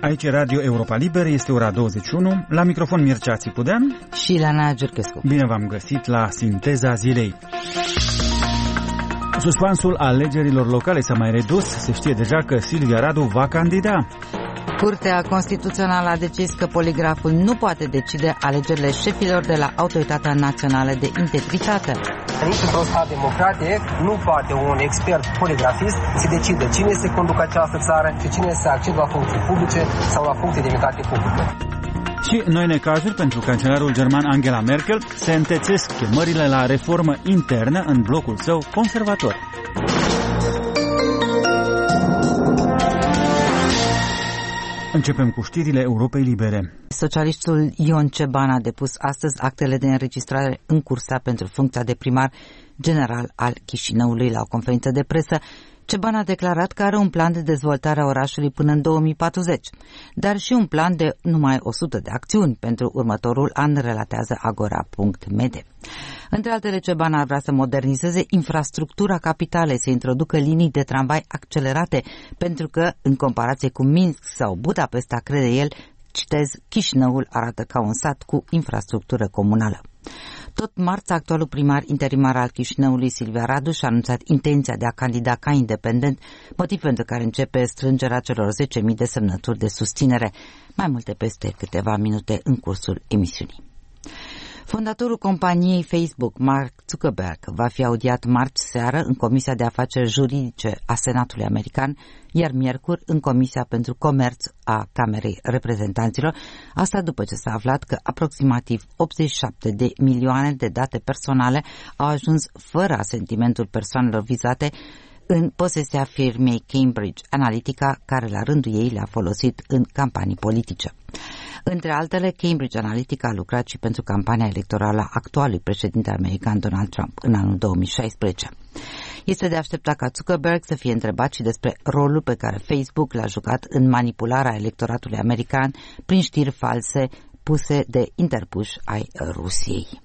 Aici e Radio Europa Liber, este ora 21, la microfon Mircea Țipudean și Ileana Giurchescu. Bine v-am găsit la Sinteza Zilei. Suspansul alegerilor locale s-a mai redus, se știe deja că Silvia Radu va candida. Curtea Constituțională a decis că poligraful nu poate decide alegerile șefilor de la Autoritatea Națională de Integritate. Nici într-un stat democratic nu poate un expert poligrafist să decide cine se conducă această țară și cine se accede la funcții publice sau la funcții de demnitate publică. Și noi necazuri pentru cancelarul german Angela Merkel se întețesc chemările la reformă internă în blocul său conservator. Începem cu știrile Europei Libere. Socialistul Ion Ceban a depus astăzi actele de înregistrare în cursa pentru funcția de primar general al Chișinăului la o conferință de presă. Ceban a declarat că are un plan de dezvoltare a orașului până în 2040, dar și un plan de numai 100 de acțiuni pentru următorul an, relatează Agora.mede. Între altele, Ceban ar vrea să modernizeze infrastructura capitalei, să introducă linii de tramvai accelerate, pentru că, în comparație cu Minsk sau Budapesta, crede el, citez, Chișinăul arată ca un sat cu infrastructură comunală. Tot marți, actualul primar interimar al Chișinăului, Silvia Radu, și-a anunțat intenția de a candida ca independent, motiv pentru care începe strângerea celor 10.000 de semnături de susținere. Mai multe peste câteva minute în cursul emisiunii. Fondatorul companiei Facebook, Mark Zuckerberg, va fi audiat marți seară în Comisia de Afaceri Juridice a Senatului American, iar miercuri în Comisia pentru Comerț a Camerei Reprezentanților, asta după ce s-a aflat că aproximativ 87 de milioane de date personale au ajuns fără asentimentul persoanelor vizate în posesia firmei Cambridge Analytica, care la rândul ei le-a folosit în campanii politice. Între altele, Cambridge Analytica a lucrat și pentru campania electorală a actualului președinte american Donald Trump în anul 2016. Este de așteptat ca Zuckerberg să fie întrebat și despre rolul pe care Facebook l-a jucat în manipularea electoratului american prin știri false puse de interpuși ai Rusiei.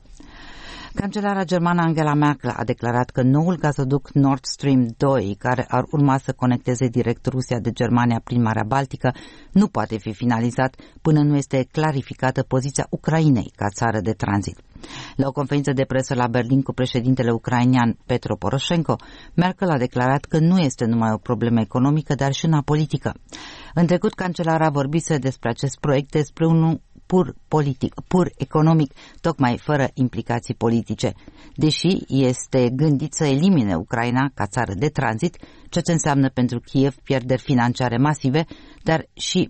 Cancelara germană Angela Merkel a declarat că noul gazoduct Nord Stream 2, care ar urma să conecteze direct Rusia de Germania prin Marea Baltică, nu poate fi finalizat până nu este clarificată poziția Ucrainei ca țară de tranzit. La o conferință de presă la Berlin cu președintele ucrainean Petro Poroșenko, Merkel a declarat că nu este numai o problemă economică, dar și una politică. În trecut, cancelara vorbise despre acest proiect despre unul pur politic, pur economic, tocmai fără implicații politice, deși este gândit să elimine Ucraina ca țară de tranzit, ceea ce înseamnă pentru Kiev pierderi financiare masive, dar și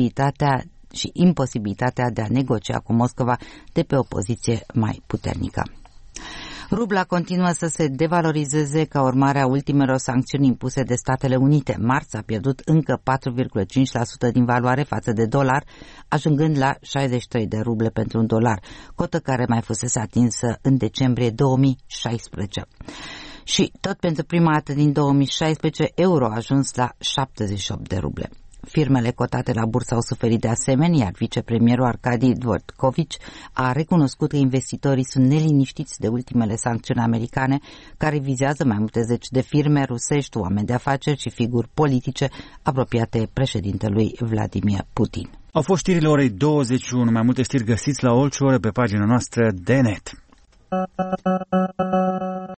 imposibilitatea de a negocia cu Moscova de pe o poziție mai puternică. Rubla continuă să se devalorizeze ca urmare a ultimelor sancțiuni impuse de Statele Unite. Marți a pierdut încă 4,5% din valoare față de dolar, ajungând la 63 de ruble pentru un dolar, cotă care mai fusese atinsă în decembrie 2016. Și tot pentru prima dată din 2016, euro a ajuns la 78 de ruble. Firmele cotate la bursă au suferit de asemenea, iar vicepremierul Arkady Dvorkovic a recunoscut că investitorii sunt neliniștiți de ultimele sancțiuni americane, care vizează mai multe zeci de firme rusești, oameni de afaceri și figuri politice apropiate președintelui Vladimir Putin. Au fost știrile orei 21, mai multe știri găsiți la orice oră pe pagina noastră de net.